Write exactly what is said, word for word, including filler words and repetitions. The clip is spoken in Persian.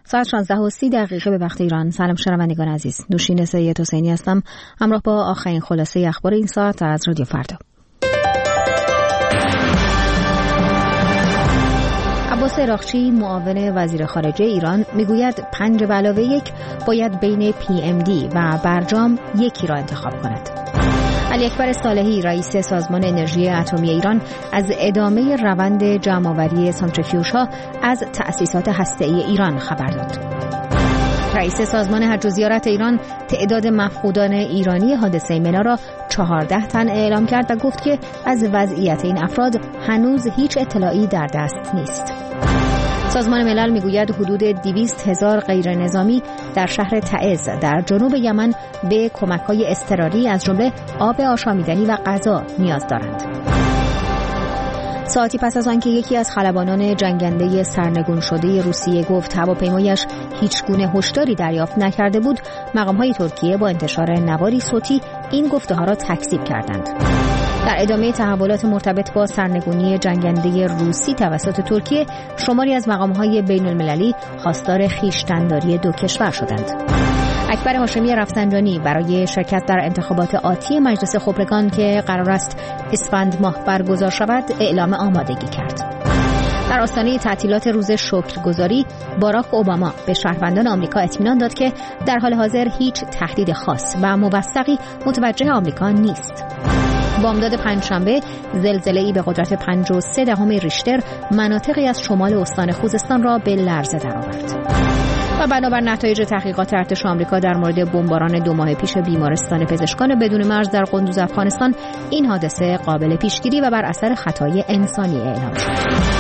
ساعت شانزده و سی دقیقه به وقت ایران. سلام شنوندگان عزیز، نوشین سید حسینی هستم همراه با آخرین خلاصه اخبار این ساعت از رادیو فردا. عباس عراقچی معاون وزیر خارجه ایران میگوید پنج به علاوه یک باید بین پی ام دی و برجام یکی را انتخاب کند. علی اکبر صالحی رئیس سازمان انرژی اتمی ایران از ادامه روند جمع‌آوری سانتریفیوژها از تأسیسات هسته‌ای ایران خبر داد. رئیس سازمان حج و زیارت ایران تعداد مفقودان ایرانی حادثه منا را چهارده تن اعلام کرد و گفت که از وضعیت این افراد هنوز هیچ اطلاعی در دست نیست. سازمان ملل میگوید حدود دویست هزار غیر نظامی در شهر تعز در جنوب یمن به کمک‌های اضطراری از جمله آب آشامیدنی و غذا نیاز دارند. ساعتی پس از آنکه یکی از خلبانان جنگنده سرنگون شده روسیه گفت هواپیمایش هیچ گونه هشداری دریافت نکرده بود، مقام‌های ترکیه با انتشار نواری صوتی این گفته‌ها را تکذیب کردند. در ادامه تحولات مرتبط با سرنگونی جنگنده روسی توسط ترکیه، شماری از مقام‌های بین‌المللی خواستار خویشتن‌داری دو کشور شدند. اکبر هاشمی رفسنجانی برای شرکت در انتخابات آتی مجلس خبرگان که قرار است اسفند ماه برگزار شود اعلام آمادگی کرد. در آستانه تعطیلات روز شکرگزاری، باراک اوباما به شهروندان آمریکا اطمینان داد که در حال حاضر هیچ تهدید خاص و موثقی متوجه آمریکا نیست. بامداد پنجشنبه زلزله‌ای به قدرت پنج و سه دهم ریشتر مناطقی از شمال استان خوزستان را به لرزه درآورد. و بنابر نتایج تحقیقات ارتش آمریکا در مورد بمباران دو ماه پیش بیمارستان پزشکان بدون مرز در قندوز افغانستان، این حادثه قابل پیشگیری و بر اثر خطای انسانی اعلام شد.